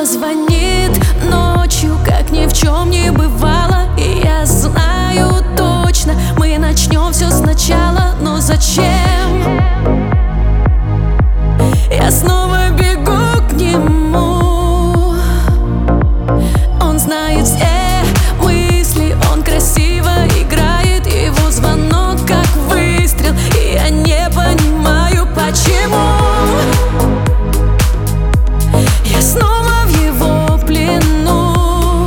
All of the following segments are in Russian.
позвонит ночью, как ни в чем не бывало. И я знаю точно, мы начнем все сначала. Но зачем? Я снова бегу к нему. Он знает все мысли, он красиво играет. Его звонок как выстрел, и я не понимаю, почему. Я снова в его плену,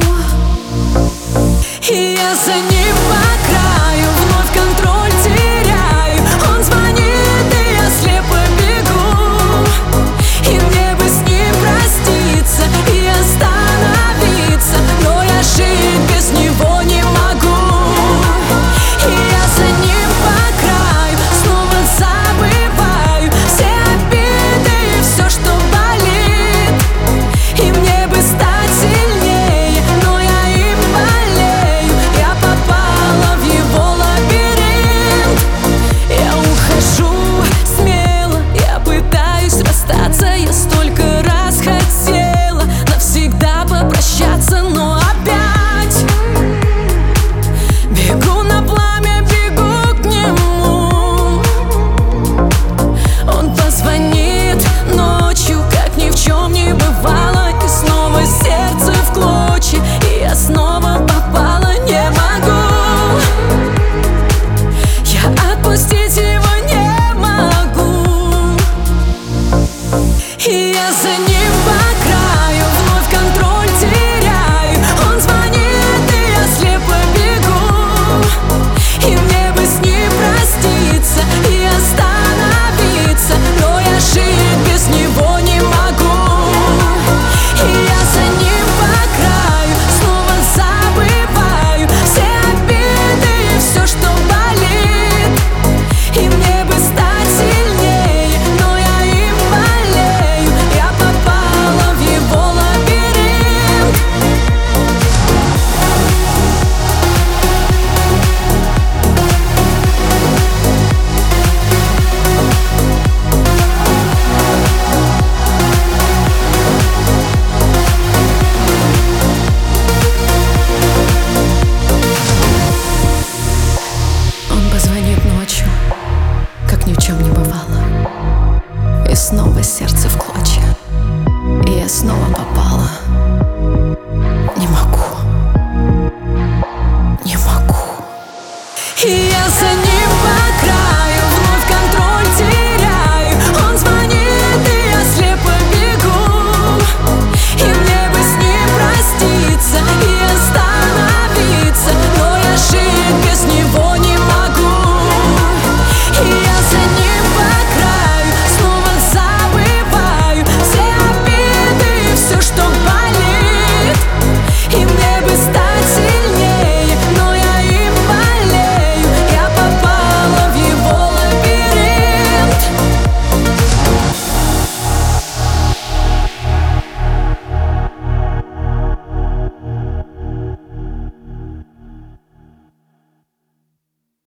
и я за ним по краю вновь контроль теряю. Он звонит, и я слепо бегу, и мне бы с ним проститься и остановиться, но я жить без него не могу. И я за ним по краю снова забываю все обиды и все, что болит. И мне бы стать сильнее, но я им болею. Я попала в его лабиринт. Я ухожу смело, я пытаюсь расстаться. Я столько раз хотела навсегда попрощаться, но опять бегу на пламя, бегу к нему. Он позвонит ночью, как ни в чем не бывало. И снова сердце в клочья, и я снова попала. Не могу я отпустить его, не могу. И я за ним по краю вновь контроль теряю. Он звонит, и я слепо бегу, и мне бы с ним проститься и остановиться, но я жить без него не могу. И я за ним по краю снова забываю все обиды и все, что болит. И мне бы стать сильнее, но я им болею. Я попала в его лабиринт. Он позвонит ночью, как ни в чем не бывало. И снова сердце в клочья, и я снова попала.